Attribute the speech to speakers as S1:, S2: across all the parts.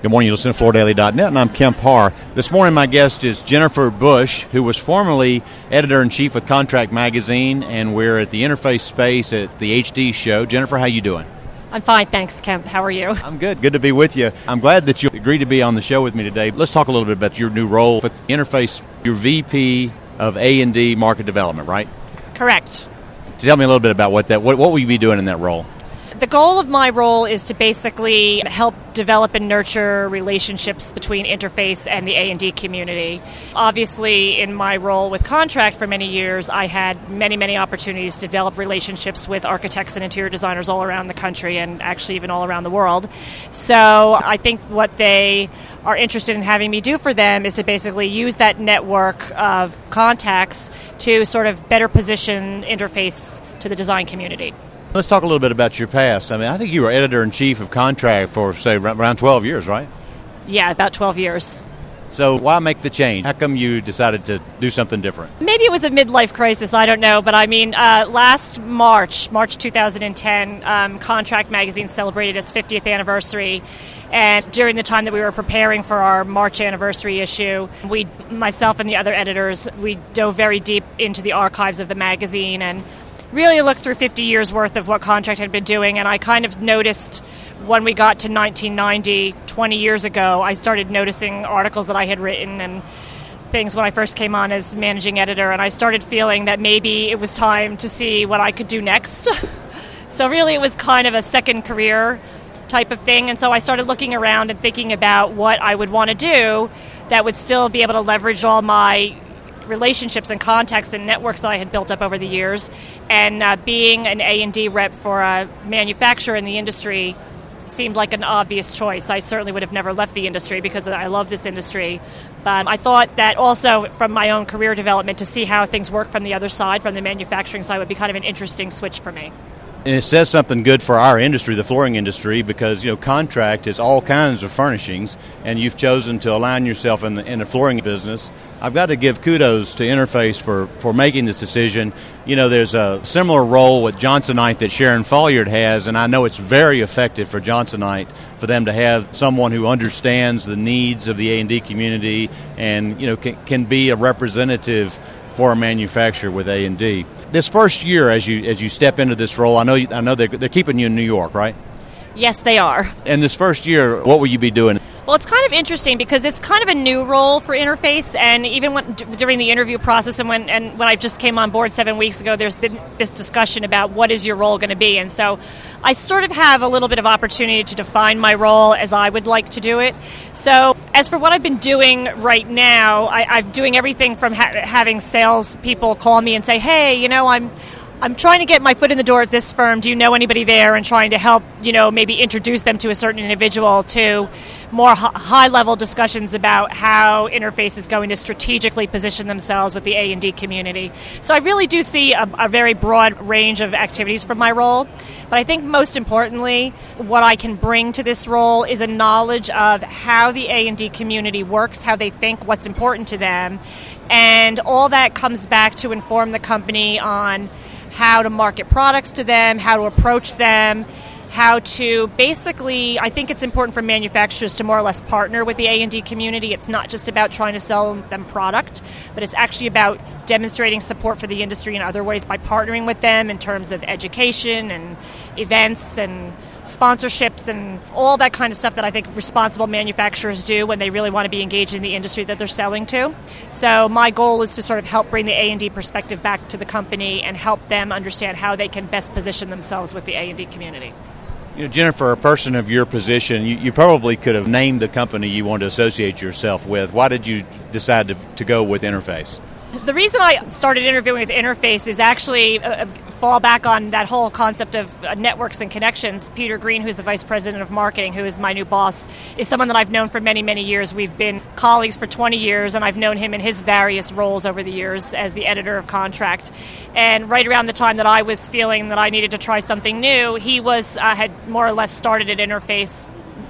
S1: Good morning. You listen to FloorDaily.net, and I'm Kemp Harr. This morning, my guest is Jennifer Bush, who was formerly editor-in-chief with Contract Magazine, and we're at the Interface Space at the HD show. Jennifer, how you doing?
S2: I'm fine, thanks, Kemp. How are you?
S1: I'm good. Good to be with you. I'm glad that you agreed to be on the show with me today. Let's talk a little bit about your new role with Interface. You're VP of A&D Market Development, right?
S2: Correct.
S1: Tell me a little bit about what will you be doing in that role?
S2: The goal of my role is to basically help develop and nurture relationships between Interface and the A&D community. Obviously, in my role with Contract for many years, I had many opportunities to develop relationships with architects and interior designers all around the country and actually even all around the world. So I think what they are interested in having me do for them is to basically use that network of contacts to sort of better position Interface to the design community.
S1: Let's talk a little bit about your past. I mean, I think you were editor-in-chief of Contract for, say, around 12 years, right?
S2: Yeah, about 12 years.
S1: So why make the change? How come you decided to do something different?
S2: Maybe it was a midlife crisis, I don't know. But I mean, last March 2010, Contract Magazine celebrated its 50th anniversary. And during the time that we were preparing for our March anniversary issue, myself and the other editors, we dove very deep into the archives of the magazine and really looked through 50 years worth of what Contract had been doing, and I kind of noticed when we got to 1990, 20 years ago, I started noticing articles that I had written and things when I first came on as managing editor, and I started feeling that maybe it was time to see what I could do next. So really it was kind of a second career type of thing, and so I started looking around and thinking about what I would want to do that would still be able to leverage all my relationships and contacts and networks that I had built up over the years, and being an A&D rep for a manufacturer in the industry seemed like an obvious choice. I certainly would have never left the industry because I love this industry, but I thought that also from my own career development to see how things work from the other side, from the manufacturing side, would be kind of an interesting switch for me.
S1: And it says something good for our industry, the flooring industry, because Contract is all kinds of furnishings, and you've chosen to align yourself in the flooring business. I've got to give kudos to Interface for making this decision. There's a similar role with Johnsonite that Sharon Folliard has, and I know it's very effective for Johnsonite for them to have someone who understands the needs of the A&D community and can be a representative for a manufacturer with A&D. This first year, as you step into this role, I know they're keeping you in New York, right?
S2: Yes, they are.
S1: And this first year, what will you be doing?
S2: Well, it's kind of interesting because it's kind of a new role for Interface, and even during the interview process and when I just came on board 7 weeks ago, there's been this discussion about what is your role going to be, and so I sort of have a little bit of opportunity to define my role as I would like to do it. So as for what I've been doing right now, I'm doing everything from having sales people call me and say, hey, I'm trying to get my foot in the door at this firm. Do you know anybody there? And trying to help, maybe introduce them to a certain individual, to more high-level discussions about how Interface is going to strategically position themselves with the A&D community. So I really do see a very broad range of activities from my role. But I think most importantly, what I can bring to this role is a knowledge of how the A&D community works, how they think, what's important to them. And all that comes back to inform the company on how to market products to them, how to approach them, how to basically, I think it's important for manufacturers to more or less partner with the A&D community. It's not just about trying to sell them product, but it's actually about demonstrating support for the industry in other ways by partnering with them in terms of education and events and sponsorships and all that kind of stuff that I think responsible manufacturers do when they really want to be engaged in the industry that they're selling to. So my goal is to sort of help bring the A&D perspective back to the company and help them understand how they can best position themselves with the A&D community.
S1: Jennifer, a person of your position, you probably could have named the company you want to associate yourself with. Why did you decide to go with Interface?
S2: The reason I started interviewing with Interface is actually fall back on that whole concept of networks and connections. Peter Green, who's the Vice President of Marketing, who is my new boss, is someone that I've known for many, many years. We've been colleagues for 20 years, and I've known him in his various roles over the years as the editor of Contract. And right around the time that I was feeling that I needed to try something new, he had more or less started at Interface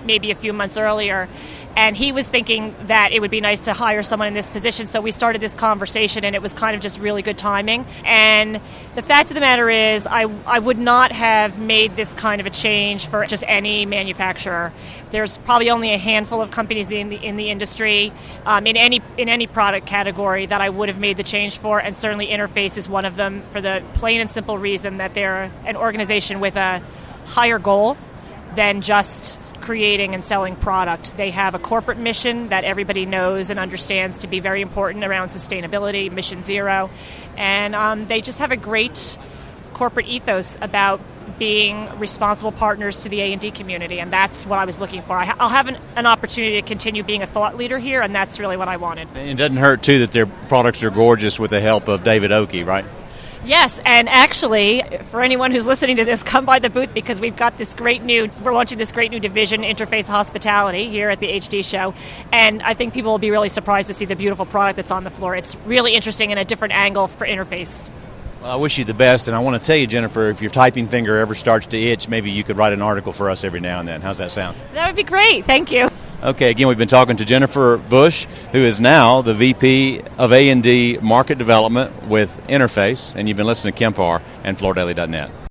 S2: maybe a few months earlier. And he was thinking that it would be nice to hire someone in this position, so we started this conversation, and it was kind of just really good timing. And the fact of the matter is, I would not have made this kind of a change for just any manufacturer. There's probably only a handful of companies in the industry, in any product category, that I would have made the change for, and certainly Interface is one of them, for the plain and simple reason that they're an organization with a higher goal than just creating and selling product. They have a corporate mission that everybody knows and understands to be very important around sustainability, Mission Zero, and they just have a great corporate ethos about being responsible partners to the A&D community, and that's what I was looking for. I'll have an opportunity to continue being a thought leader here, and that's really what I wanted.
S1: And it doesn't hurt, too, that their products are gorgeous with the help of David Oakey, right?
S2: Yes, and actually, for anyone who's listening to this, come by the booth because we're launching this great new division, Interface Hospitality, here at the HD show, and I think people will be really surprised to see the beautiful product that's on the floor. It's really interesting and a different angle for Interface.
S1: Well, I wish you the best, and I want to tell you, Jennifer, if your typing finger ever starts to itch, maybe you could write an article for us every now and then. How's that sound?
S2: That would be great. Thank you.
S1: Okay, again, we've been talking to Jennifer Bush, who is now the VP of A&D Market Development with Interface, and you've been listening to Kemp Harr and FloorDaily.net.